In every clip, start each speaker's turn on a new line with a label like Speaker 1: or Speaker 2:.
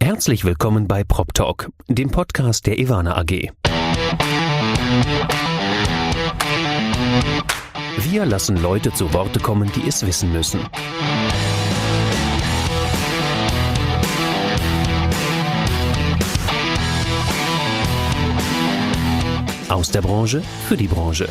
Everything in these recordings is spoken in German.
Speaker 1: Herzlich willkommen bei PropTalk, dem Podcast der Ewana AG. Wir lassen Leute zu Worte kommen, die es wissen müssen. Aus der Branche für die Branche.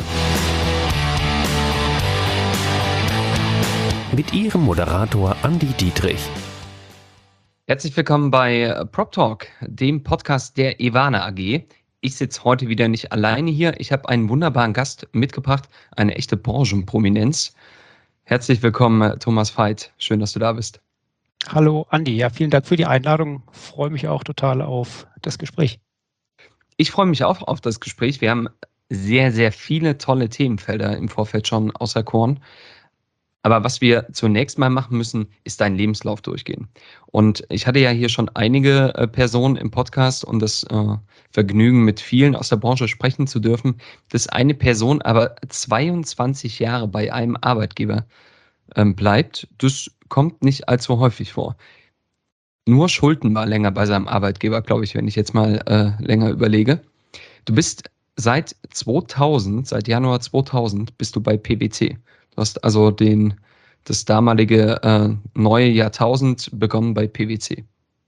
Speaker 1: Mit Ihrem Moderator Andi Dietrich.
Speaker 2: Herzlich willkommen bei PropTalk, dem Podcast der Ewana AG. Ich sitze heute wieder nicht alleine hier. Ich habe einen wunderbaren Gast mitgebracht, eine echte Branchenprominenz. Herzlich willkommen, Thomas Veit. Schön, dass du da bist.
Speaker 3: Hallo Andi, ja, vielen Dank für die Einladung. Ich freue mich auch total auf das Gespräch.
Speaker 2: Ich freue mich auch auf das Gespräch. Wir haben sehr, sehr viele tolle Themenfelder im Vorfeld schon auserkoren. Aber was wir zunächst mal machen müssen, ist deinen Lebenslauf durchgehen. Und ich hatte ja hier schon einige Personen im Podcast und das Vergnügen, mit vielen aus der Branche sprechen zu dürfen, dass eine Person aber 22 Jahre bei einem Arbeitgeber bleibt. Das kommt nicht allzu häufig vor. Nur Schulten war länger bei seinem Arbeitgeber, glaube ich, wenn ich jetzt mal länger überlege. Du bist seit Januar 2000 bist du bei PwC. Du hast also das damalige neue Jahrtausend begonnen bei PwC.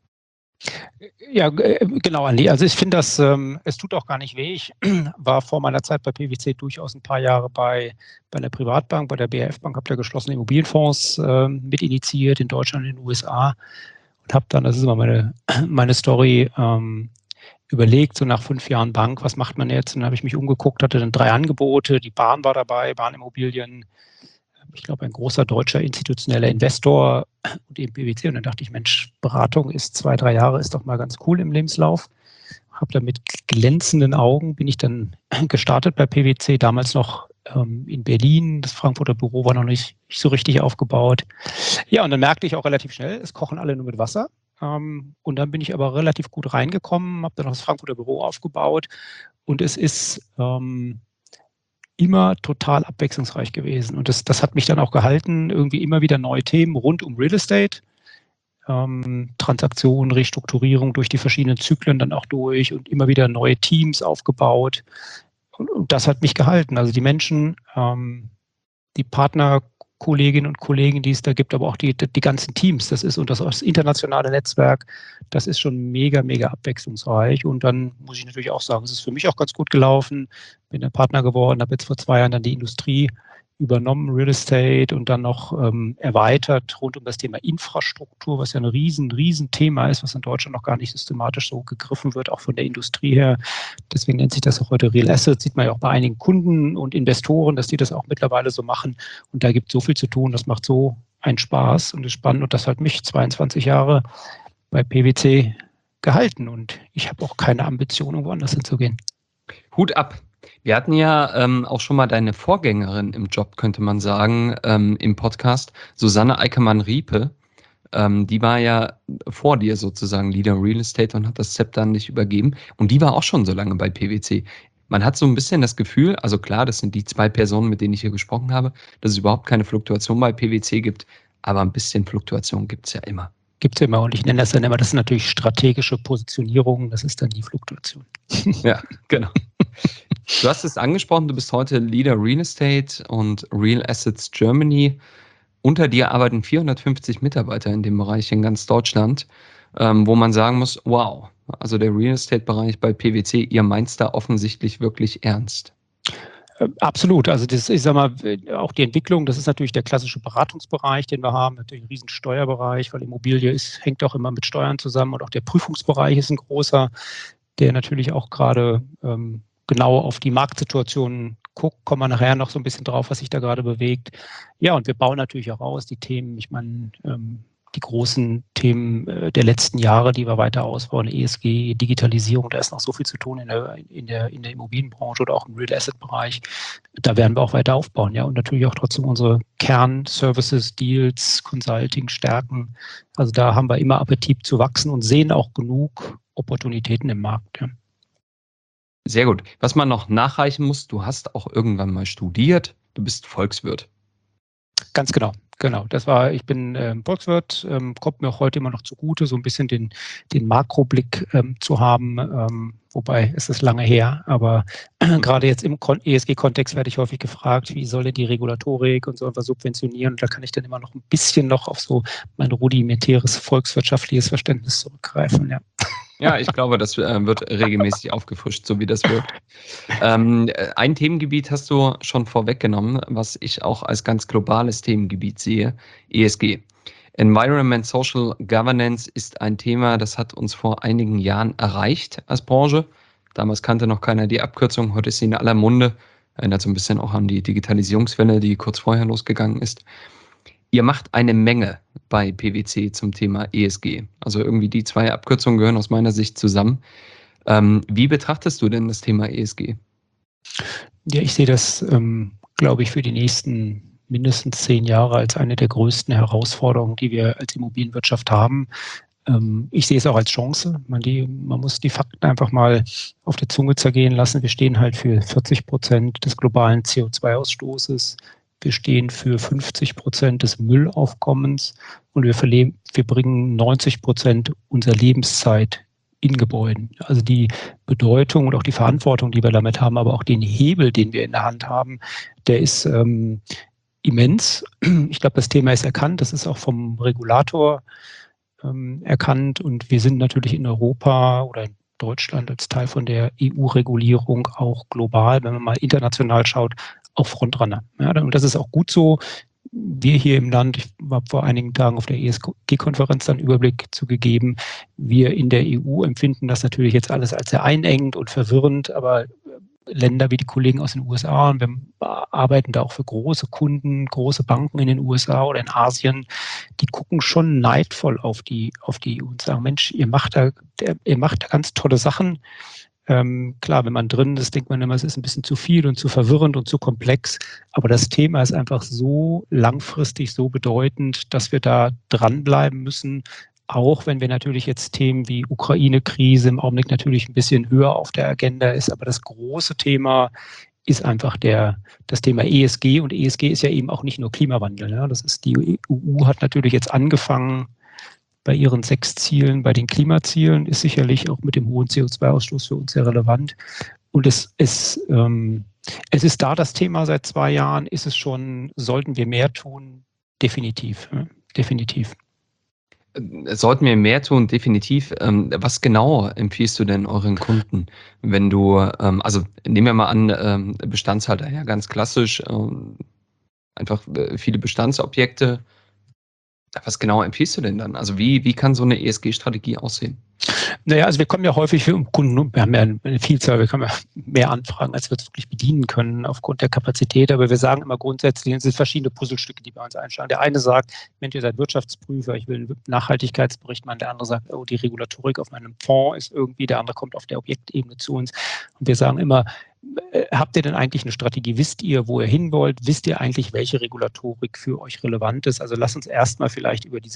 Speaker 3: Ja, genau, Andi. Also ich finde, es tut auch gar nicht weh. Ich war vor meiner Zeit bei PwC durchaus ein paar Jahre bei einer Privatbank, bei der BRF Bank, habe da geschlossene Immobilienfonds mit initiiert in Deutschland und in den USA und habe dann, das ist immer meine Story, überlegt, so nach 5 Jahren Bank, was macht man jetzt? Und dann habe ich mich umgeguckt, hatte dann 3 Angebote, die Bahn war dabei, Bahnimmobilien, ich glaube, ein großer deutscher institutioneller Investor und eben PwC. Und dann dachte ich, Mensch, Beratung ist 2-3 Jahre, ist doch mal ganz cool im Lebenslauf. Habe dann mit glänzenden Augen, bin ich dann gestartet bei PwC, damals noch in Berlin. Das Frankfurter Büro war noch nicht so richtig aufgebaut. Ja, und dann merkte ich auch relativ schnell, es kochen alle nur mit Wasser. Und dann bin ich aber relativ gut reingekommen, habe dann noch das Frankfurter Büro aufgebaut. Und es ist immer total abwechslungsreich gewesen. Und das hat mich dann auch gehalten, irgendwie immer wieder neue Themen rund um Real Estate, Transaktionen, Restrukturierung durch die verschiedenen Zyklen dann auch durch und immer wieder neue Teams aufgebaut. Und das hat mich gehalten. Also die Menschen, die Partnerkolleginnen und Kollegen, die es da gibt, aber auch die ganzen Teams, das internationale Netzwerk, das ist schon mega, mega abwechslungsreich. Und dann muss ich natürlich auch sagen, es ist für mich auch ganz gut gelaufen. Bin ein Partner geworden, habe jetzt vor 2 Jahren dann die Industrie übernommen, Real Estate, und dann noch erweitert rund um das Thema Infrastruktur, was ja ein riesen Thema ist, was in Deutschland noch gar nicht systematisch so gegriffen wird, auch von der Industrie her. Deswegen nennt sich das auch heute Real Assets. Sieht man ja auch bei einigen Kunden und Investoren, dass die das auch mittlerweile so machen. Und da gibt es so viel zu tun. Das macht so einen Spaß und ist spannend. Und das hat mich 22 Jahre bei PwC gehalten. Und ich habe auch keine Ambition, woanders hinzugehen.
Speaker 2: Hut ab. Wir hatten ja auch schon mal deine Vorgängerin im Job, könnte man sagen, im Podcast, Susanne Eickermann-Riepe. Die war ja vor dir sozusagen Leader Real Estate und hat das Zepter an dich übergeben. Und die war auch schon so lange bei PwC. Man hat so ein bisschen das Gefühl, also klar, das sind die 2 Personen, mit denen ich hier gesprochen habe, dass es überhaupt keine Fluktuation bei PwC gibt. Aber ein bisschen Fluktuation gibt es ja immer.
Speaker 3: Gibt es immer, und ich nenne das dann immer, das ist natürlich strategische Positionierung, das ist dann die Fluktuation.
Speaker 2: Ja, genau. Du hast es angesprochen, du bist heute Leader Real Estate und Real Assets Germany. Unter dir arbeiten 450 Mitarbeiter in dem Bereich in ganz Deutschland, wo man sagen muss, wow, also der Real Estate-Bereich bei PwC, ihr meint's da offensichtlich wirklich ernst.
Speaker 3: Absolut. Also das, ich sag mal, auch die Entwicklung, das ist natürlich der klassische Beratungsbereich, den wir haben, natürlich ein riesen Steuerbereich, weil Immobilie hängt auch immer mit Steuern zusammen, und auch der Prüfungsbereich ist ein großer, der natürlich auch gerade genau auf die Marktsituation guckt. Kommen wir nachher noch so ein bisschen drauf, was sich da gerade bewegt. Ja, und wir bauen natürlich auch aus die Themen, ich meine, die großen Themen der letzten Jahre, die wir weiter ausbauen, ESG, Digitalisierung, da ist noch so viel zu tun in der Immobilienbranche oder auch im Real Asset Bereich. Da werden wir auch weiter aufbauen, ja, und natürlich auch trotzdem unsere Kern-Services, Deals, Consulting stärken. Also da haben wir immer Appetit zu wachsen und sehen auch genug Opportunitäten im Markt. Ja.
Speaker 2: Sehr gut. Was man noch nachreichen muss, du hast auch irgendwann mal studiert, du bist Volkswirt.
Speaker 3: Ganz genau. Genau, ich bin Volkswirt, kommt mir auch heute immer noch zugute, so ein bisschen den Makroblick zu haben, wobei es ist lange her, aber gerade jetzt im ESG-Kontext werde ich häufig gefragt, wie soll denn die Regulatorik und so etwas subventionieren, und da kann ich dann immer noch ein bisschen noch auf so mein rudimentäres volkswirtschaftliches Verständnis zurückgreifen, ja.
Speaker 2: Ja, ich glaube, das wird regelmäßig aufgefrischt, so wie das wirkt. Ein Themengebiet hast du schon vorweggenommen, was ich auch als ganz globales Themengebiet sehe, ESG. Environment Social Governance ist ein Thema, das hat uns vor einigen Jahren erreicht als Branche. Damals kannte noch keiner die Abkürzung, heute ist sie in aller Munde. Erinnert so ein bisschen auch an die Digitalisierungswelle, die kurz vorher losgegangen ist. Ihr macht eine Menge bei PwC zum Thema ESG. Also irgendwie die zwei Abkürzungen gehören aus meiner Sicht zusammen. Wie betrachtest du denn das Thema ESG?
Speaker 3: Ja, ich sehe das, glaube ich, für die nächsten mindestens 10 Jahre als eine der größten Herausforderungen, die wir als Immobilienwirtschaft haben. Ich sehe es auch als Chance. Man muss die Fakten einfach mal auf der Zunge zergehen lassen. Wir stehen halt für 40% des globalen CO2-Ausstoßes. Wir stehen für 50% des Müllaufkommens und wir bringen 90% unserer Lebenszeit in Gebäuden. Also die Bedeutung und auch die Verantwortung, die wir damit haben, aber auch den Hebel, den wir in der Hand haben, der ist immens. Ich glaube, das Thema ist erkannt. Das ist auch vom Regulator erkannt. Und wir sind natürlich in Europa oder in Deutschland als Teil von der EU-Regulierung auch global, wenn man mal international schaut, auch Frontrunner. Ja, und das ist auch gut so. Wir hier im Land, ich habe vor einigen Tagen auf der ESG-Konferenz dann Überblick zugegeben, wir in der EU empfinden das natürlich jetzt alles als sehr einengend und verwirrend, aber Länder wie die Kollegen aus den USA, und wir arbeiten da auch für große Kunden, große Banken in den USA oder in Asien, die gucken schon neidvoll auf die EU und sagen, Mensch, ihr macht da ganz tolle Sachen. Klar, wenn man drin ist, denkt man immer, es ist ein bisschen zu viel und zu verwirrend und zu komplex. Aber das Thema ist einfach so langfristig, so bedeutend, dass wir da dranbleiben müssen. Auch wenn wir natürlich jetzt Themen wie Ukraine-Krise im Augenblick natürlich ein bisschen höher auf der Agenda ist. Aber das große Thema ist einfach das Thema ESG. Und ESG ist ja eben auch nicht nur Klimawandel. Ja. Die EU hat natürlich jetzt angefangen, bei ihren 6 Zielen, bei den Klimazielen, ist sicherlich auch mit dem hohen CO2-Ausstoß für uns sehr relevant. Und es ist da das Thema seit 2 Jahren, ist es schon, sollten wir mehr tun? Definitiv, ja, definitiv.
Speaker 2: Sollten wir mehr tun, definitiv. Was genau empfiehlst du denn euren Kunden, wenn du, also nehmen wir mal an, Bestandshalter, ja, ganz klassisch, einfach viele Bestandsobjekte. Was genau empfiehlst du denn dann? Also wie kann so eine ESG-Strategie aussehen?
Speaker 3: Naja, also wir kommen ja häufig für Kunden, wir haben ja eine Vielzahl, wir können ja mehr Anfragen, als wir es wirklich bedienen können aufgrund der Kapazität, aber wir sagen immer grundsätzlich, es sind verschiedene Puzzlestücke, die bei uns einschlagen. Der eine sagt, Mensch, ihr seid Wirtschaftsprüfer, ich will einen Nachhaltigkeitsbericht machen, der andere sagt, oh, die Regulatorik auf meinem Fonds ist irgendwie, der andere kommt auf der Objektebene zu uns und wir sagen immer, habt ihr denn eigentlich eine Strategie? Wisst ihr, wo ihr hin wollt? Wisst ihr eigentlich, welche Regulatorik für euch relevant ist? Also lasst uns erstmal vielleicht über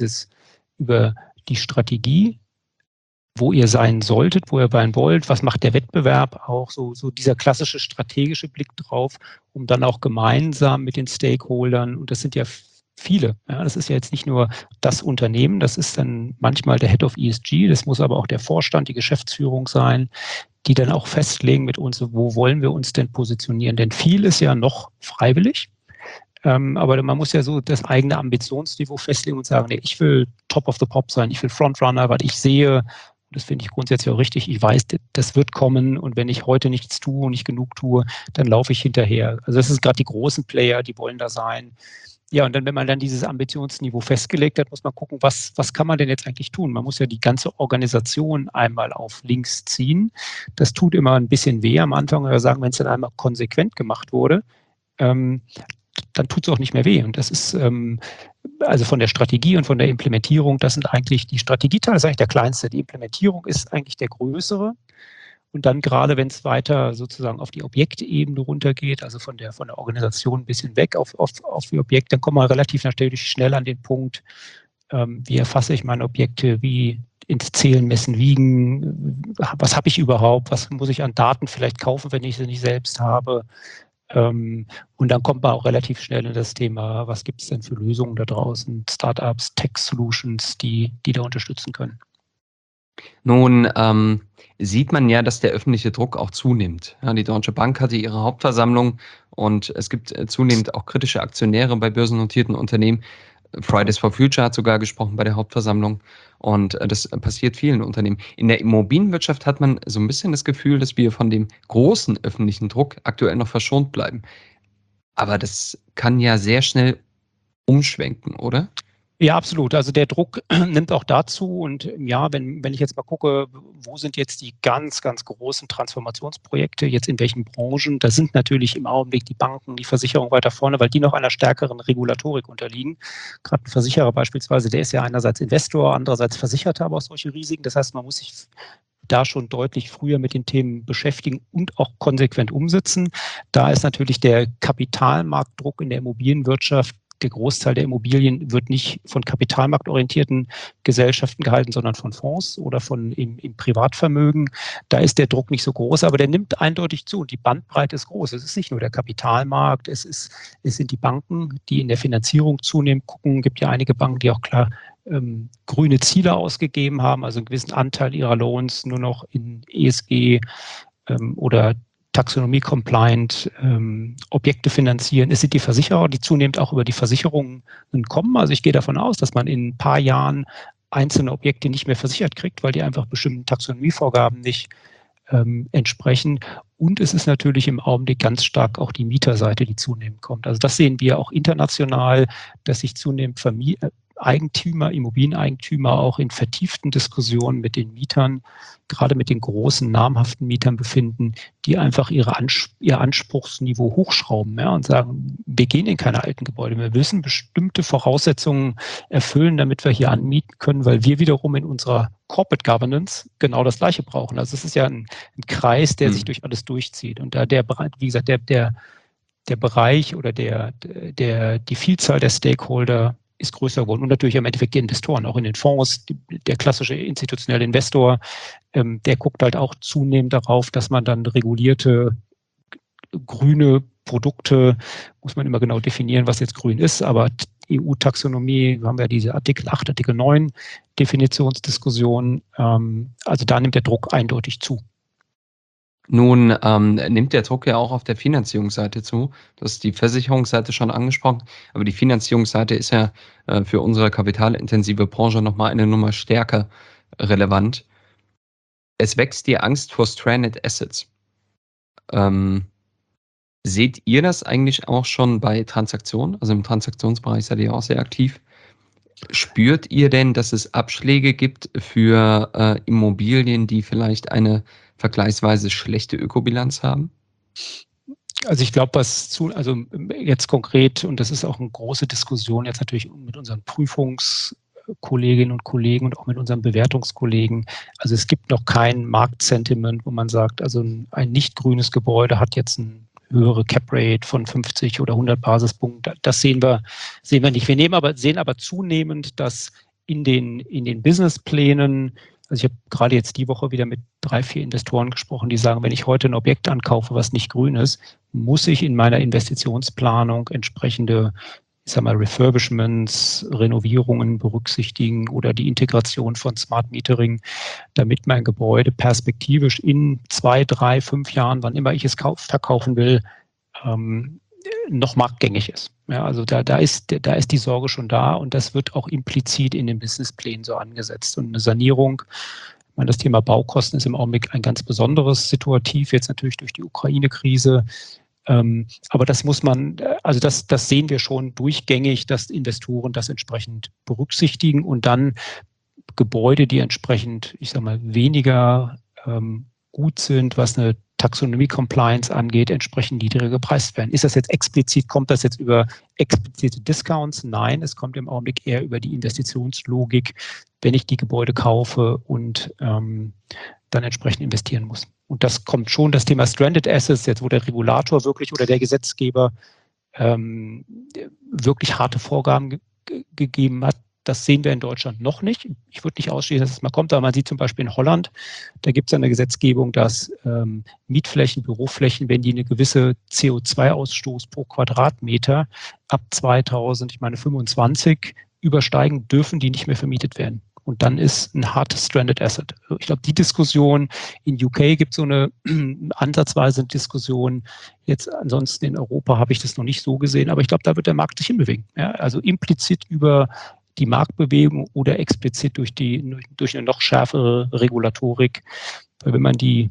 Speaker 3: die Strategie, wo ihr sein solltet, wo ihr sein wollt, was macht der Wettbewerb auch, so dieser klassische strategische Blick drauf, um dann auch gemeinsam mit den Stakeholdern, und das sind ja viele, ja, das ist ja jetzt nicht nur das Unternehmen, das ist dann manchmal der Head of ESG, das muss aber auch der Vorstand, die Geschäftsführung sein, die dann auch festlegen mit uns, wo wollen wir uns denn positionieren, denn viel ist ja noch freiwillig. Aber man muss ja so das eigene Ambitionsniveau festlegen und sagen, nee, ich will Top of the Pop sein, ich will Frontrunner, weil ich sehe, das finde ich grundsätzlich auch richtig, ich weiß, das wird kommen und wenn ich heute nichts tue und nicht genug tue, dann laufe ich hinterher. Also das ist gerade die großen Player, die wollen da sein. Ja, und dann, wenn man dann dieses Ambitionsniveau festgelegt hat, muss man gucken, was kann man denn jetzt eigentlich tun? Man muss ja die ganze Organisation einmal auf links ziehen. Das tut immer ein bisschen weh am Anfang, aber sagen, wenn es dann einmal konsequent gemacht wurde, dann tut es auch nicht mehr weh. Und das ist also von der Strategie und von der Implementierung, das sind eigentlich die Strategieteile, ist eigentlich der kleinste. Die Implementierung ist eigentlich der größere. Und dann gerade, wenn es weiter sozusagen auf die Objektebene runtergeht, also von der Organisation ein bisschen weg auf die Objekte, dann kommt man relativ natürlich schnell an den Punkt, wie erfasse ich meine Objekte, wie ins Zählen, Messen, Wiegen, was habe ich überhaupt, was muss ich an Daten vielleicht kaufen, wenn ich sie nicht selbst habe, Und dann kommt man auch relativ schnell in das Thema, was gibt es denn für Lösungen da draußen, Startups, Tech-Solutions, die da unterstützen können.
Speaker 2: Nun sieht man ja, dass der öffentliche Druck auch zunimmt. Ja, die Deutsche Bank hatte ihre Hauptversammlung und es gibt zunehmend auch kritische Aktionäre bei börsennotierten Unternehmen. Fridays for Future hat sogar gesprochen bei der Hauptversammlung und das passiert vielen Unternehmen. In der Immobilienwirtschaft hat man so ein bisschen das Gefühl, dass wir von dem großen öffentlichen Druck aktuell noch verschont bleiben. Aber das kann ja sehr schnell umschwenken, oder?
Speaker 3: Ja, absolut. Also der Druck nimmt auch dazu. Und ja, wenn ich jetzt mal gucke, wo sind jetzt die ganz, ganz großen Transformationsprojekte, jetzt in welchen Branchen, da sind natürlich im Augenblick die Banken, die Versicherung weiter vorne, weil die noch einer stärkeren Regulatorik unterliegen. Gerade ein Versicherer beispielsweise, der ist ja einerseits Investor, andererseits Versicherter, aber auch solche Risiken. Das heißt, man muss sich da schon deutlich früher mit den Themen beschäftigen und auch konsequent umsetzen. Da ist natürlich der Kapitalmarktdruck in der Immobilienwirtschaft. Der Großteil der Immobilien wird nicht von kapitalmarktorientierten Gesellschaften gehalten, sondern von Fonds oder von im Privatvermögen. Da ist der Druck nicht so groß, aber der nimmt eindeutig zu und die Bandbreite ist groß. Es ist nicht nur der Kapitalmarkt, es sind die Banken, die in der Finanzierung zunehmend gucken. Es gibt ja einige Banken, die auch klar grüne Ziele ausgegeben haben, also einen gewissen Anteil ihrer Loans nur noch in ESG oder Taxonomie-compliant Objekte finanzieren. Es sind die Versicherer, die zunehmend auch über die Versicherungen kommen. Also ich gehe davon aus, dass man in ein paar Jahren einzelne Objekte nicht mehr versichert kriegt, weil die einfach bestimmten Taxonomievorgaben nicht entsprechen. Und es ist natürlich im Augenblick ganz stark auch die Mieterseite, die zunehmend kommt. Also das sehen wir auch international, dass sich zunehmend Eigentümer, Immobilieneigentümer auch in vertieften Diskussionen mit den Mietern, gerade mit den großen, namhaften Mietern befinden, die einfach ihr Anspruchsniveau hochschrauben, ja, und sagen, wir gehen in keine alten Gebäude. Wir müssen bestimmte Voraussetzungen erfüllen, damit wir hier anmieten können, weil wir wiederum in unserer Corporate Governance genau das Gleiche brauchen. Also es ist ja ein Kreis, der sich durch alles durchzieht. Und da wie gesagt, der Bereich oder die Vielzahl der Stakeholder ist größer geworden und natürlich im Endeffekt die Investoren, auch in den Fonds, der klassische institutionelle Investor, der guckt halt auch zunehmend darauf, dass man dann regulierte grüne Produkte, muss man immer genau definieren, was jetzt grün ist, aber EU-Taxonomie, haben wir ja diese Artikel 8, Artikel 9 Definitionsdiskussion, also da nimmt der Druck eindeutig zu.
Speaker 2: Nun nimmt der Druck ja auch auf der Finanzierungsseite zu. Das ist die Versicherungsseite schon angesprochen, aber die Finanzierungsseite ist ja für unsere kapitalintensive Branche nochmal eine Nummer stärker relevant. Es wächst die Angst vor Stranded Assets. Seht ihr das eigentlich auch schon bei Transaktionen? Also im Transaktionsbereich seid ihr auch sehr aktiv. Spürt ihr denn, dass es Abschläge gibt für Immobilien, die vielleicht eine vergleichsweise schlechte Ökobilanz haben?
Speaker 3: Also ich glaube, also jetzt konkret, und das ist auch eine große Diskussion jetzt natürlich mit unseren Prüfungskolleginnen und Kollegen und auch mit unseren Bewertungskollegen. Also es gibt noch kein Marktsentiment, wo man sagt, also ein nicht grünes Gebäude hat jetzt ein höhere Cap-Rate von 50 oder 100 Basispunkten. Das sehen wir nicht. Wir sehen aber zunehmend, dass in den Businessplänen, also ich habe gerade jetzt die Woche wieder mit 3, 4 Investoren gesprochen, die sagen, wenn ich heute ein Objekt ankaufe, was nicht grün ist, muss ich in meiner Investitionsplanung entsprechende, ich sag mal, Refurbishments, Renovierungen berücksichtigen oder die Integration von Smart Metering, damit mein Gebäude perspektivisch in 2, 3, 5 Jahren, wann immer ich es verkaufen will, noch marktgängig ist. Ja, also da ist die Sorge schon da und das wird auch implizit in den Businessplänen so angesetzt. Und eine Sanierung, ich meine, das Thema Baukosten ist im Augenblick ein ganz besonderes Situativ, jetzt natürlich durch die Ukraine-Krise. Aber das muss man, also das sehen wir schon durchgängig, dass Investoren das entsprechend berücksichtigen und dann Gebäude, die entsprechend, ich sag mal, weniger gut sind, was eine Taxonomie-Compliance angeht, entsprechend niedriger gepreist werden. Ist das jetzt explizit, kommt das jetzt über explizite Discounts? Nein, es kommt im Augenblick eher über die Investitionslogik, wenn ich die Gebäude kaufe und dann entsprechend investieren muss. Und das kommt schon, das Thema Stranded Assets, jetzt wo der Regulator wirklich oder der Gesetzgeber wirklich harte Vorgaben gegeben hat, Das sehen wir in Deutschland noch nicht. Ich würde nicht ausschließen, dass es mal kommt, aber man sieht zum Beispiel in Holland, da gibt es eine Gesetzgebung, dass Mietflächen, Büroflächen, wenn die eine gewisse CO2-Ausstoß pro Quadratmeter ab 2025 übersteigen, dürfen die nicht mehr vermietet werden. Und dann ist ein hartes Stranded Asset. Ich glaube, die Diskussion in UK gibt so eine ansatzweise Diskussion. Jetzt ansonsten in Europa habe ich das noch nicht so gesehen, aber ich glaube, da wird der Markt sich hinbewegen. Ja, also implizit über die Marktbewegung oder explizit durch eine noch schärfere Regulatorik. Weil wenn man die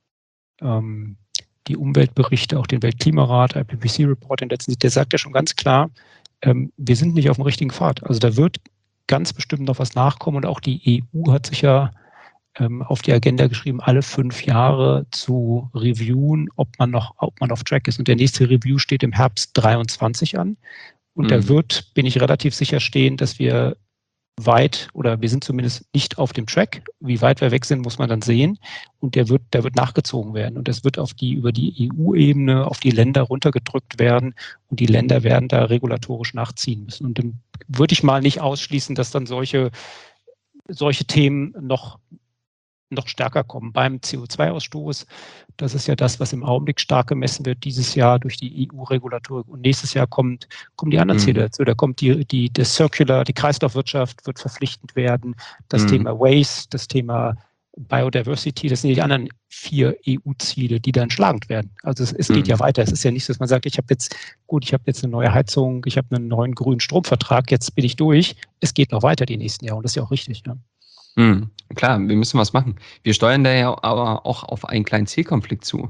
Speaker 3: Umweltberichte, auch den Weltklimarat, IPCC-Report, den letzten, der sagt ja schon ganz klar, wir sind nicht auf dem richtigen Pfad. Also da wird ganz bestimmt noch was nachkommen und auch die EU hat sich ja auf die Agenda geschrieben, alle 5 Jahre zu reviewen, ob man auf Track ist. Und der nächste Review steht im Herbst 23 an. Und da bin ich relativ sicher stehen, dass wir wir sind zumindest nicht auf dem Track. Wie weit wir weg sind, muss man dann sehen. Und der wird nachgezogen werden. Und das wird über die EU-Ebene auf die Länder runtergedrückt werden. Und die Länder werden da regulatorisch nachziehen müssen. Und dann würde ich mal nicht ausschließen, dass dann solche Themen noch stärker kommen. Beim CO2-Ausstoß, das ist ja das, was im Augenblick stark gemessen wird, dieses Jahr durch die EU-Regulatorik. Und nächstes Jahr kommen die anderen Ziele dazu. Da kommt die Kreislaufwirtschaft wird verpflichtend werden. Das Thema Waste, das Thema Biodiversity, das sind die anderen 4 EU-Ziele, die dann schlagend werden. Also es geht ja weiter. Es ist ja nicht so, dass man sagt, ich habe jetzt eine neue Heizung, ich habe einen neuen grünen Stromvertrag, jetzt bin ich durch. Es geht noch weiter die nächsten Jahre und das ist ja auch richtig. Ja.
Speaker 2: Klar, wir müssen was machen. Wir steuern da ja aber auch auf einen kleinen Zielkonflikt zu.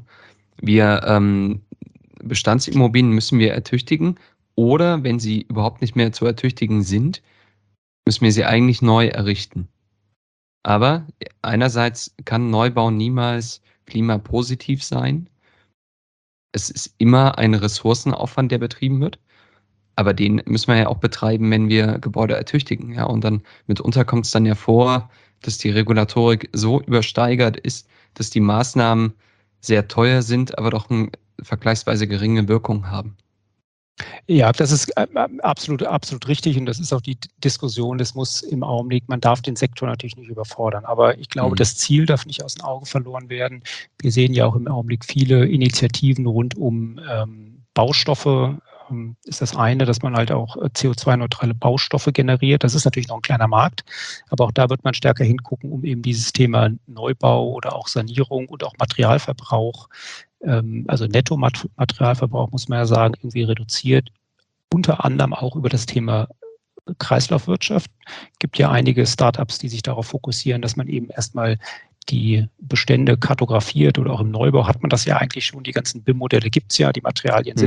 Speaker 2: Bestandsimmobilien müssen wir ertüchtigen oder wenn sie überhaupt nicht mehr zu ertüchtigen sind, müssen wir sie eigentlich neu errichten. Aber einerseits kann Neubau niemals klimapositiv sein. Es ist immer ein Ressourcenaufwand, der betrieben wird. Aber den müssen wir ja auch betreiben, wenn wir Gebäude ertüchtigen. Ja? Und dann mitunter kommt es dann ja vor, dass die Regulatorik so übersteigert ist, dass die Maßnahmen sehr teuer sind, aber doch eine vergleichsweise geringe Wirkung haben.
Speaker 3: Ja, das ist absolut richtig und das ist auch die Diskussion, das muss im Augenblick, man darf den Sektor natürlich nicht überfordern, aber ich glaube, das Ziel darf nicht aus den Augen verloren werden. Wir sehen ja auch im Augenblick viele Initiativen rund um Baustoffe, ist das eine, dass man halt auch CO2-neutrale Baustoffe generiert. Das ist natürlich noch ein kleiner Markt, aber auch da wird man stärker hingucken, um eben dieses Thema Neubau oder auch Sanierung und auch Materialverbrauch, also Nettomaterialverbrauch, muss man ja sagen, irgendwie reduziert. Unter anderem auch über das Thema Kreislaufwirtschaft. Es gibt ja einige Startups, die sich darauf fokussieren, dass man eben erstmal die Bestände kartografiert oder auch im Neubau hat man das ja eigentlich schon. Die ganzen BIM-Modelle gibt es ja, die Materialien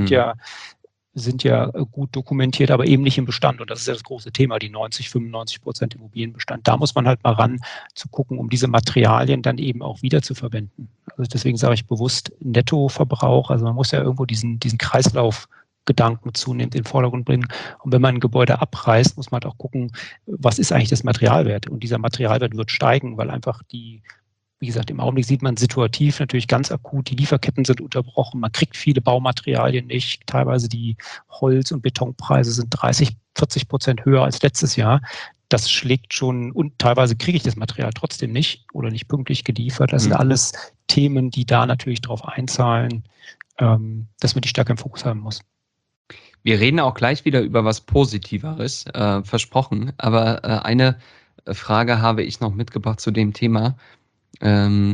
Speaker 3: sind ja gut dokumentiert, aber eben nicht im Bestand. Und das ist ja das große Thema, die 90-95% Immobilienbestand. Da muss man halt mal ran, zu gucken, um diese Materialien dann eben auch wieder zu verwenden. Also deswegen sage ich bewusst Nettoverbrauch. Also man muss ja irgendwo diesen Kreislaufgedanken zunehmend in den Vordergrund bringen. Und wenn man ein Gebäude abreißt, muss man halt auch gucken, was ist eigentlich das Materialwert? Und dieser Materialwert wird steigen, weil einfach wie gesagt, im Augenblick sieht man situativ natürlich ganz akut, die Lieferketten sind unterbrochen, man kriegt viele Baumaterialien nicht, teilweise die Holz- und Betonpreise sind 30-40% höher als letztes Jahr. Das schlägt schon, und teilweise kriege ich das Material trotzdem nicht oder nicht pünktlich geliefert. Das sind alles Themen, die da natürlich drauf einzahlen, dass man die stärker im Fokus haben muss.
Speaker 2: Wir reden auch gleich wieder über was Positiveres, versprochen, aber eine Frage habe ich noch mitgebracht zu dem Thema. Du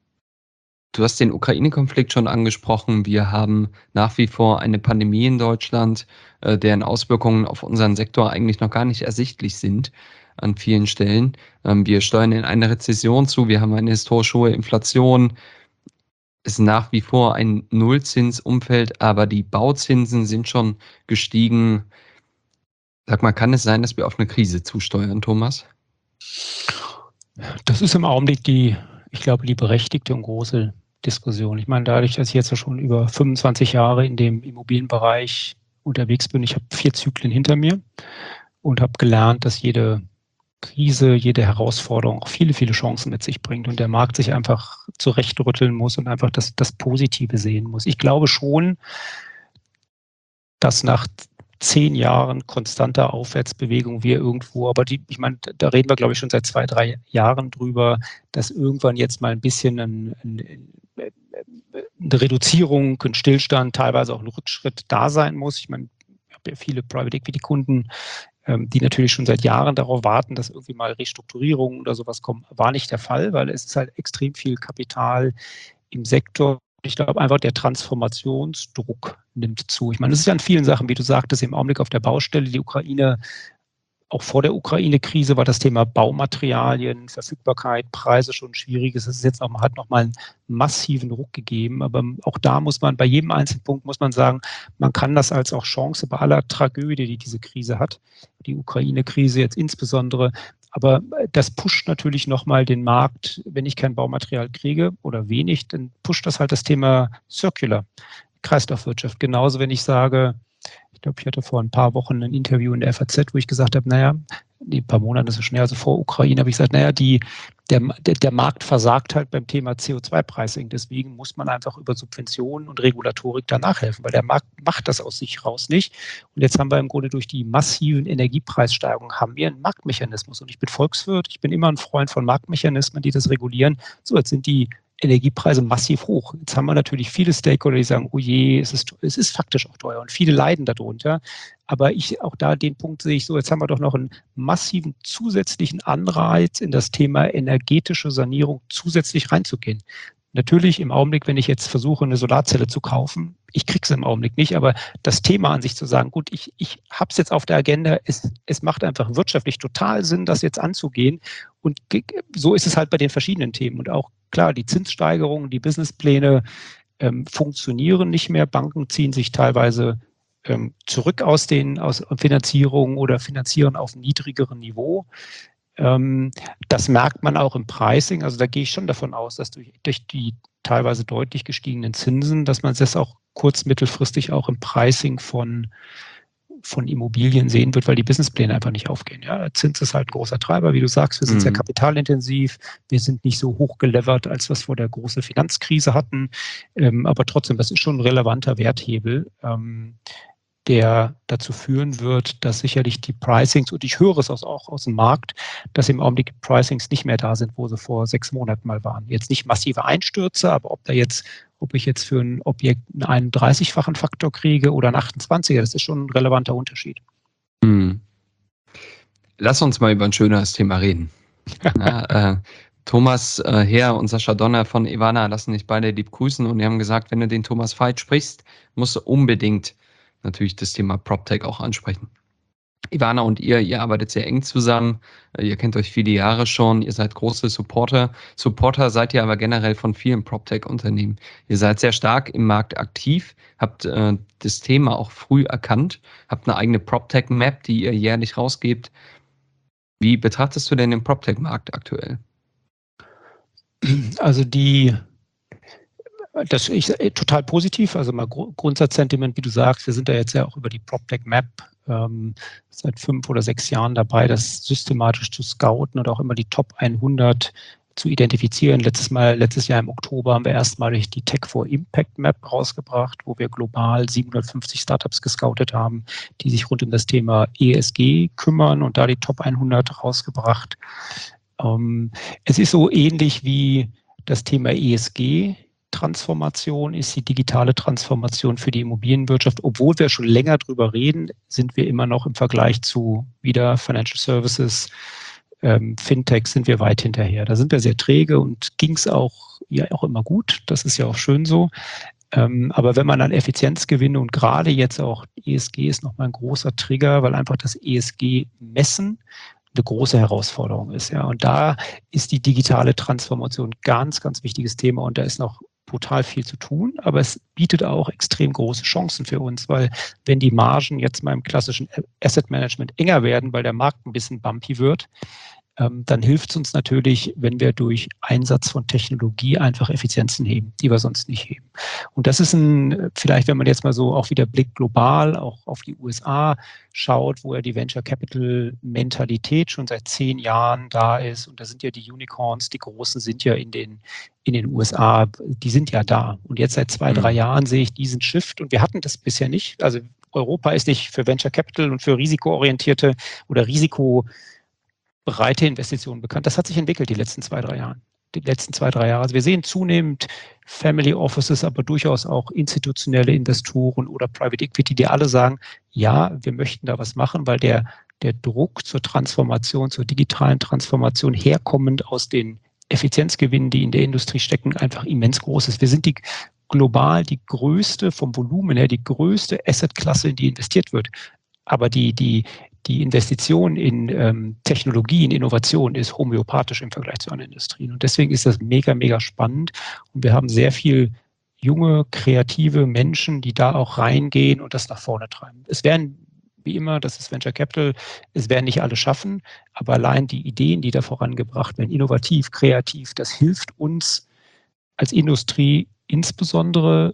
Speaker 2: hast den Ukraine-Konflikt schon angesprochen. Wir haben nach wie vor eine Pandemie in Deutschland, deren Auswirkungen auf unseren Sektor eigentlich noch gar nicht ersichtlich sind an vielen Stellen. Wir steuern in eine Rezession zu. Wir haben eine historisch hohe Inflation. Es ist nach wie vor ein Nullzinsumfeld, aber die Bauzinsen sind schon gestiegen. Sag mal, kann es sein, dass wir auf eine Krise zusteuern, Thomas?
Speaker 3: Das ist im Augenblick die berechtigte und große Diskussion. Ich meine, dadurch, dass ich jetzt schon über 25 Jahre in dem Immobilienbereich unterwegs bin, ich habe 4 Zyklen hinter mir und habe gelernt, dass jede Krise, jede Herausforderung auch viele, viele Chancen mit sich bringt und der Markt sich einfach zurechtrütteln muss und einfach das Positive sehen muss. Ich glaube schon, dass nach 10 Jahren konstanter Aufwärtsbewegung wir irgendwo, aber ich meine, da reden wir, glaube ich, schon seit 2, 3 Jahren drüber, dass irgendwann jetzt mal ein bisschen eine Reduzierung, ein Stillstand, teilweise auch ein Rückschritt da sein muss. Ich meine, ich habe ja viele Private Equity Kunden, die natürlich schon seit Jahren darauf warten, dass irgendwie mal Restrukturierungen oder sowas kommen. War nicht der Fall, weil es ist halt extrem viel Kapital im Sektor. Ich glaube einfach, der Transformationsdruck nimmt zu. Ich meine, das ist ja an vielen Sachen, wie du sagtest, im Augenblick auf der Baustelle, die Ukraine, auch vor der Ukraine-Krise war das Thema Baumaterialien, Verfügbarkeit, Preise schon schwierig. Es ist jetzt hat noch mal einen massiven Ruck gegeben. Aber auch da muss man, bei jedem einzelnen Punkt muss man sagen, man kann das als auch Chance bei aller Tragödie, die diese Krise hat, die Ukraine-Krise jetzt insbesondere. Aber das pusht natürlich nochmal den Markt. Wenn ich kein Baumaterial kriege oder wenig, dann pusht das halt das Thema Circular, Kreislaufwirtschaft. Genauso, wenn ich sage, ich glaube, ich hatte vor ein paar Wochen ein Interview in der FAZ, wo ich gesagt habe, naja, ein paar Monate ist es schon, also vor Ukraine, habe ich gesagt, naja, der Markt versagt halt beim Thema CO2-Pricing. Deswegen muss man einfach über Subventionen und Regulatorik da nachhelfen, weil der Markt macht das aus sich raus nicht. Und jetzt haben wir im Grunde durch die massiven Energiepreissteigerungen haben wir einen Marktmechanismus. Und ich bin Volkswirt, ich bin immer ein Freund von Marktmechanismen, die das regulieren. So, jetzt sind die Energiepreise massiv hoch. Jetzt haben wir natürlich viele Stakeholder, die sagen, oh je, es ist faktisch auch teuer und viele leiden darunter. Aber auch da den Punkt sehe ich so, jetzt haben wir doch noch einen massiven zusätzlichen Anreiz in das Thema energetische Sanierung zusätzlich reinzugehen. Natürlich im Augenblick, wenn ich jetzt versuche, eine Solarzelle zu kaufen, ich kriege es im Augenblick nicht, aber das Thema an sich zu sagen, gut, ich habe es jetzt auf der Agenda, es macht einfach wirtschaftlich total Sinn, das jetzt anzugehen. Und so ist es halt bei den verschiedenen Themen. Und auch klar, die Zinssteigerungen, die Businesspläne funktionieren nicht mehr. Banken ziehen sich teilweise zurück aus Finanzierungen oder finanzieren auf niedrigerem Niveau. Das merkt man auch im Pricing. Also da gehe ich schon davon aus, dass durch die teilweise deutlich gestiegenen Zinsen, dass man das auch mittelfristig auch im Pricing von Immobilien sehen wird, weil die Businesspläne einfach nicht aufgehen. Ja, Zins ist halt ein großer Treiber, wie du sagst, wir sind sehr kapitalintensiv, wir sind nicht so hoch gelevert, als wir es vor der großen Finanzkrise hatten, aber trotzdem, das ist schon ein relevanter Werthebel, der dazu führen wird, dass sicherlich die Pricings, und ich höre es auch aus dem Markt, dass im Augenblick Pricings nicht mehr da sind, wo sie vor 6 Monaten mal waren. Jetzt nicht massive Einstürze, aber ob ich jetzt für ein Objekt einen 31-fachen Faktor kriege oder einen 28er, das ist schon ein relevanter Unterschied.
Speaker 2: Lass uns mal über ein schöneres Thema reden. Ja, Thomas Heer und Sascha Donner von Ivana lassen dich beide lieb grüßen und die haben gesagt, wenn du den Thomas Veit sprichst, musst du unbedingt natürlich das Thema PropTech auch ansprechen. Ivana und ihr arbeitet sehr eng zusammen. Ihr kennt euch viele Jahre schon. Ihr seid große Supporter. Supporter seid ihr aber generell von vielen PropTech-Unternehmen. Ihr seid sehr stark im Markt aktiv, habt das Thema auch früh erkannt, habt eine eigene PropTech-Map, die ihr jährlich rausgebt. Wie betrachtest du denn den PropTech-Markt aktuell?
Speaker 3: Also das ist total positiv, also mal Grundsatzsentiment, wie du sagst, wir sind da jetzt ja auch über die PropTech-Map seit 5 oder 6 Jahren dabei, das systematisch zu scouten und auch immer die Top 100 zu identifizieren. Letztes Jahr im Oktober haben wir erstmalig die Tech for Impact Map rausgebracht, wo wir global 750 Startups gescoutet haben, die sich rund um das Thema ESG kümmern und da die Top 100 rausgebracht. Es ist so ähnlich wie das Thema ESG. Transformation ist die digitale Transformation für die Immobilienwirtschaft. Obwohl wir schon länger drüber reden, sind wir immer noch im Vergleich zu wieder Financial Services, Fintech sind wir weit hinterher. Da sind wir sehr träge und ging es auch immer gut. Das ist ja auch schön so. Aber wenn man an Effizienzgewinne und gerade jetzt auch ESG ist nochmal ein großer Trigger, weil einfach das ESG-Messen eine große Herausforderung ist. Ja. Und da ist die digitale Transformation ein ganz, ganz wichtiges Thema und da ist noch brutal viel zu tun, aber es bietet auch extrem große Chancen für uns, weil wenn die Margen jetzt mal im klassischen Asset Management enger werden, weil der Markt ein bisschen bumpy wird, dann hilft es uns natürlich, wenn wir durch Einsatz von Technologie einfach Effizienzen heben, die wir sonst nicht heben. Und das ist vielleicht, wenn man jetzt mal so auch wieder Blick global, auch auf die USA schaut, wo ja die Venture Capital Mentalität schon seit 10 Jahren da ist. Und da sind ja die Unicorns, die Großen sind ja in den USA, die sind ja da. Und jetzt seit 2, 3 Jahren sehe ich diesen Shift und wir hatten das bisher nicht. Also Europa ist nicht für Venture Capital und für risikoorientierte oder risikobereite Investitionen bekannt. Das hat sich entwickelt die letzten 2-3 Jahre. Also wir sehen zunehmend Family Offices, aber durchaus auch institutionelle Investoren oder Private Equity, die alle sagen, ja, wir möchten da was machen, weil der Druck zur Transformation, zur digitalen Transformation herkommend aus den Effizienzgewinnen, die in der Industrie stecken, einfach immens groß ist. Wir sind global die größte, vom Volumen her, die größte Assetklasse, in die investiert wird. Aber die Investition in Technologie, in Innovation ist homöopathisch im Vergleich zu anderen Industrien. Und deswegen ist das mega, mega spannend. Und wir haben sehr viel junge, kreative Menschen, die da auch reingehen und das nach vorne treiben. Es werden, wie immer, das ist Venture Capital, es werden nicht alle schaffen, aber allein die Ideen, die da vorangebracht werden, innovativ, kreativ, das hilft uns als Industrie insbesondere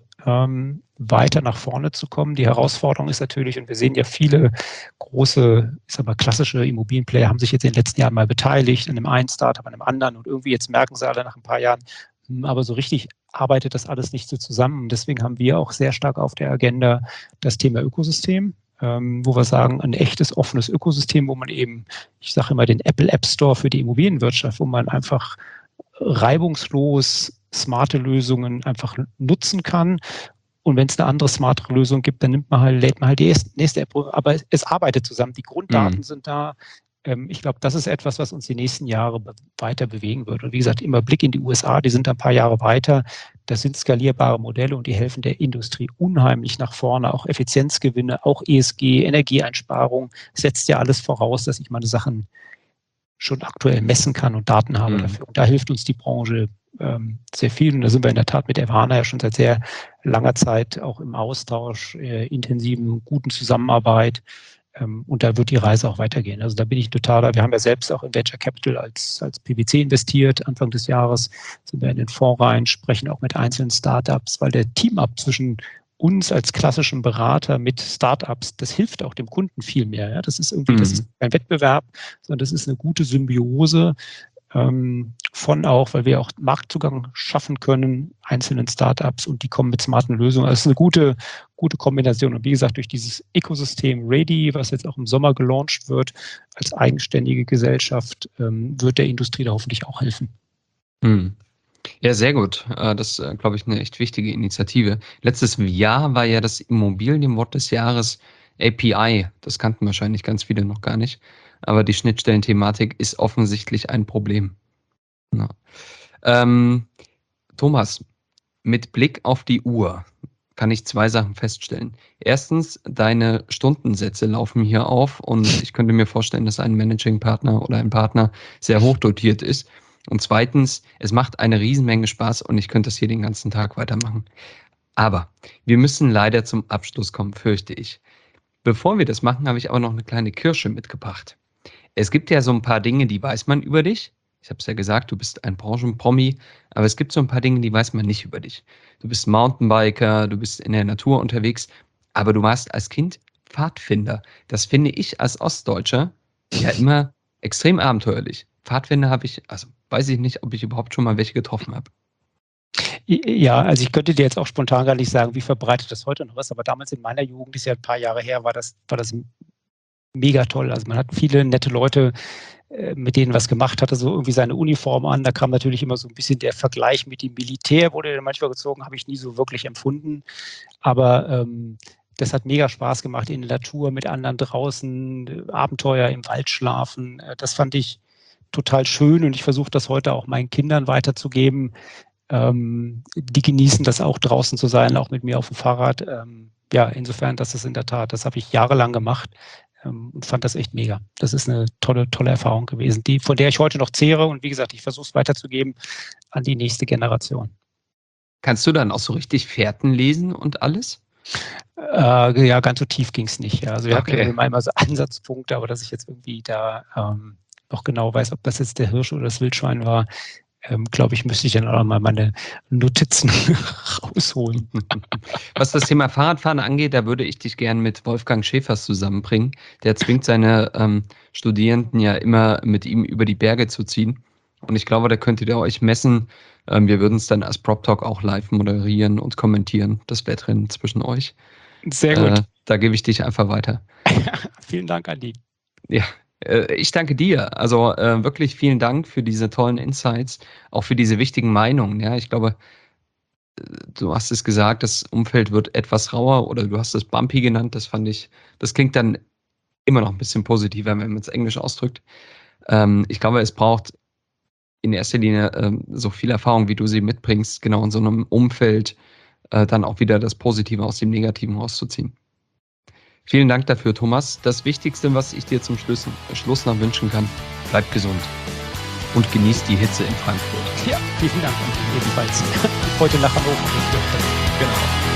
Speaker 3: weiter nach vorne zu kommen. Die Herausforderung ist natürlich, und wir sehen ja viele große, ich sag mal, klassische Immobilienplayer haben sich jetzt in den letzten Jahren mal beteiligt, an einem einen Startup, an einem anderen, und irgendwie jetzt merken sie alle nach ein paar Jahren, aber so richtig arbeitet das alles nicht so zusammen. Deswegen haben wir auch sehr stark auf der Agenda das Thema Ökosystem, wo wir sagen, ein echtes offenes Ökosystem, wo man eben, ich sage immer, den Apple App Store für die Immobilienwirtschaft, wo man einfach reibungslos smarte Lösungen einfach nutzen kann. Und wenn es eine andere smartere Lösung gibt, dann lädt man halt die nächste App. Aber es arbeitet zusammen. Die Grunddaten sind da. Ich glaube, das ist etwas, was uns die nächsten Jahre weiter bewegen wird. Und wie gesagt, immer Blick in die USA, die sind ein paar Jahre weiter. Das sind skalierbare Modelle und die helfen der Industrie unheimlich nach vorne. Auch Effizienzgewinne, auch ESG, Energieeinsparung, setzt ja alles voraus, dass ich meine Sachen schon aktuell messen kann und Daten habe dafür. Und da hilft uns die Branche sehr viel. Und da sind wir in der Tat mit Evana ja schon seit sehr langer Zeit auch im Austausch, intensiven, guten Zusammenarbeit. Und da wird die Reise auch weitergehen. Also da bin ich total, wir haben ja selbst auch in Venture Capital als PwC investiert. Anfang des Jahres sind wir in den Fonds rein, sprechen auch mit einzelnen Startups, weil der Team-Up zwischen uns als klassischen Berater mit Startups, das hilft auch dem Kunden viel mehr. Ja? Das ist irgendwie, das ist kein Wettbewerb, sondern das ist eine gute Symbiose von auch, weil wir auch Marktzugang schaffen können, einzelnen Startups, und die kommen mit smarten Lösungen. Also es ist eine gute Kombination. Und wie gesagt, durch dieses Ökosystem Ready, was jetzt auch im Sommer gelauncht wird, als eigenständige Gesellschaft, wird der Industrie da hoffentlich auch helfen.
Speaker 2: Ja, sehr gut. Das ist, glaube ich, eine echt wichtige Initiative. Letztes Jahr war ja das Immobilienwort des Jahres API. Das kannten wahrscheinlich ganz viele noch gar nicht. Aber die Schnittstellenthematik ist offensichtlich ein Problem. Ja. Thomas, mit Blick auf die Uhr kann ich 2 Sachen feststellen. Erstens, deine Stundensätze laufen hier auf und ich könnte mir vorstellen, dass ein Managing-Partner oder ein Partner sehr hoch dotiert ist. Und zweitens, es macht eine Riesenmenge Spaß und ich könnte das hier den ganzen Tag weitermachen. Aber wir müssen leider zum Abschluss kommen, fürchte ich. Bevor wir das machen, habe ich aber noch eine kleine Kirsche mitgebracht. Es gibt ja so ein paar Dinge, die weiß man über dich. Ich habe es ja gesagt, du bist ein Branchenpromi, aber es gibt so ein paar Dinge, die weiß man nicht über dich. Du bist Mountainbiker, du bist in der Natur unterwegs, aber du warst als Kind Pfadfinder. Das finde ich als Ostdeutscher ja immer extrem abenteuerlich. Pfadfinder habe ich, also weiß ich nicht, ob ich überhaupt schon mal welche getroffen habe.
Speaker 3: Ja, also ich könnte dir jetzt auch spontan gar nicht sagen, wie verbreitet das heute noch ist, aber damals in meiner Jugend, ist ja ein paar Jahre her, war das mega toll. Also man hat viele nette Leute, mit denen was gemacht, hatte so irgendwie seine Uniform an. Da kam natürlich immer so ein bisschen der Vergleich mit dem Militär, wurde dann manchmal gezogen, habe ich nie so wirklich empfunden. Aber das hat mega Spaß gemacht in der Natur mit anderen draußen, Abenteuer im Wald schlafen. Das fand ich total schön und ich versuche das heute auch meinen Kindern weiterzugeben. Die genießen das auch, draußen zu sein, auch mit mir auf dem Fahrrad. Ja, insofern, das ist in der Tat, das habe ich jahrelang gemacht und fand das echt mega. Das ist eine tolle Erfahrung gewesen, von der ich heute noch zehre und wie gesagt, ich versuche es weiterzugeben an die nächste Generation.
Speaker 2: Kannst du dann auch so richtig Fährten lesen und alles?
Speaker 3: Ja, ganz so tief ging es nicht. Ja. Also wir hatten
Speaker 2: Okay.
Speaker 3: immer so Ansatzpunkte, aber dass ich jetzt irgendwie da noch genau weiß, ob das jetzt der Hirsch oder das Wildschwein war, glaube ich, müsste ich dann auch mal meine Notizen rausholen.
Speaker 2: Was das Thema Fahrradfahren angeht, da würde ich dich gern mit Wolfgang Schäfers zusammenbringen. Der zwingt seine Studierenden ja immer mit ihm über die Berge zu ziehen. Und ich glaube, da könntet ihr euch messen. Wir würden es dann als Prop Talk auch live moderieren und kommentieren, das Wettrennen zwischen euch.
Speaker 3: Sehr gut.
Speaker 2: Da gebe ich dich einfach weiter.
Speaker 3: Vielen Dank, Andi.
Speaker 2: Ja, ich danke dir. Also wirklich vielen Dank für diese tollen Insights, auch für diese wichtigen Meinungen. Ja, ich glaube, du hast es gesagt, das Umfeld wird etwas rauer oder du hast es bumpy genannt. Das fand ich, das klingt dann immer noch ein bisschen positiver, wenn man es Englisch ausdrückt. Ich glaube, es braucht in erster Linie so viel Erfahrung, wie du sie mitbringst, genau in so einem Umfeld dann auch wieder das Positive aus dem Negativen rauszuziehen. Vielen Dank dafür, Thomas. Das Wichtigste, was ich dir zum Schluss noch wünschen kann, bleib gesund und genieß die Hitze in Frankfurt.
Speaker 3: Ja, vielen Dank, Andi, ebenfalls. Heute nach Hannover.
Speaker 2: Genau.